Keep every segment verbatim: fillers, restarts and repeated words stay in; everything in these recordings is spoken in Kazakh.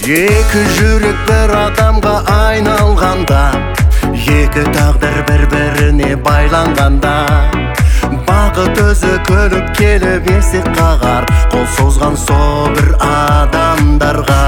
Екі жүрек бір адамға айналғанда, екі тағдыр бір-біріне байланғанда, бақыт өзі күліп келіп есік қағар, қол созған сол бір адамдарға.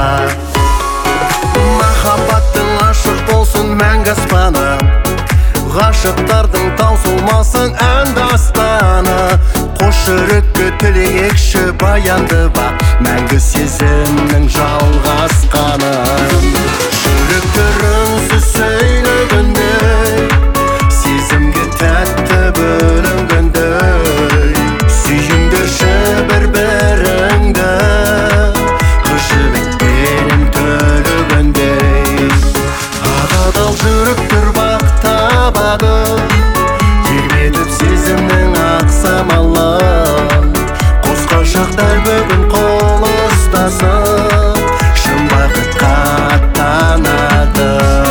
Махаббаттың ашық болсын мәңгі аспаны, ғашықтардың таусылмасын ән дастаны. Қош жүрекке тілейікші баянды бақ, мәңгі сезімнің жалғасқанын. Жүректер үнсіз сөйлегендей, сезімге тәтті бөлінгендей. Сүйіңдерші бір-біріңді, қыз жібекпенен төгілгендей. Адал жүректер бақ табады, тербетіп сезімнің ақ самалын. Қосқашақтар бүгін қол ұстасып, шын бақытқа аттанады.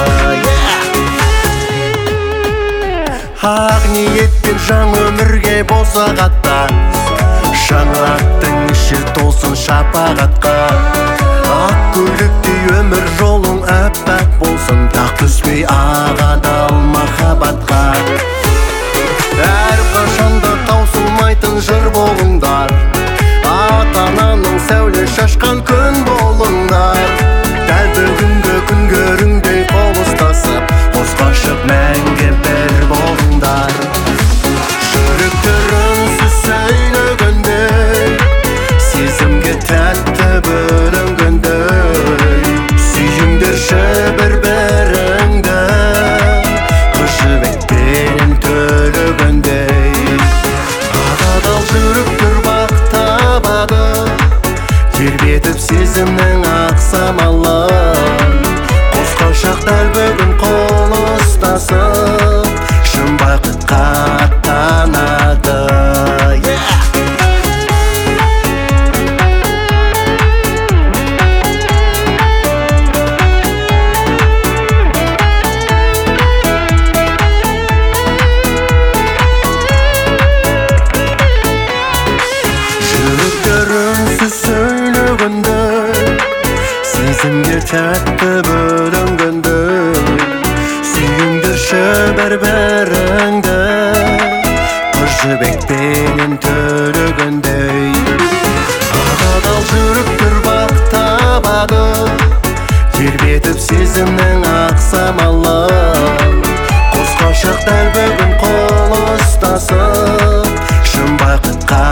Ақ ниетпен жан өмірге болса аттас, шаңырақтың іші толсын шапағатқа. Ақ көйлектей өмір жолың әппақ болсын, тақ түспей ақ адал махаббатқа. Әрқашанда таусылмайтын жыр болыңдар, ата-ананың сәуле шашқан күн болыңдар. Дәл бүгінгі күн көріңдей қол ұстасып, қос ғашық мәңгі бір болыңдар. Жүректер үнсіз сөйлегендей, сезімге тәтті бөлінгендей. Сүйіңдерші бір-біріңді, қыз жібекпенен төгілгендей. Адал жүректер бақ табады, тербетіп сезімнің ақ самалын. Қосқашақтар бүгін қол ұстасып, шын бақытқа аттанады. Жүректер үнсіз сөйлегендей, сезімге тәтті бөлінгендей. Сүйіңдерші бір-біріңді, қыз жібекпенен төгілгендей. Адал жүректер бақ табады, тербетіп сезімнің ақ самалын. Қос ғашықтар бүгін қол ұстасып, шын бақытқа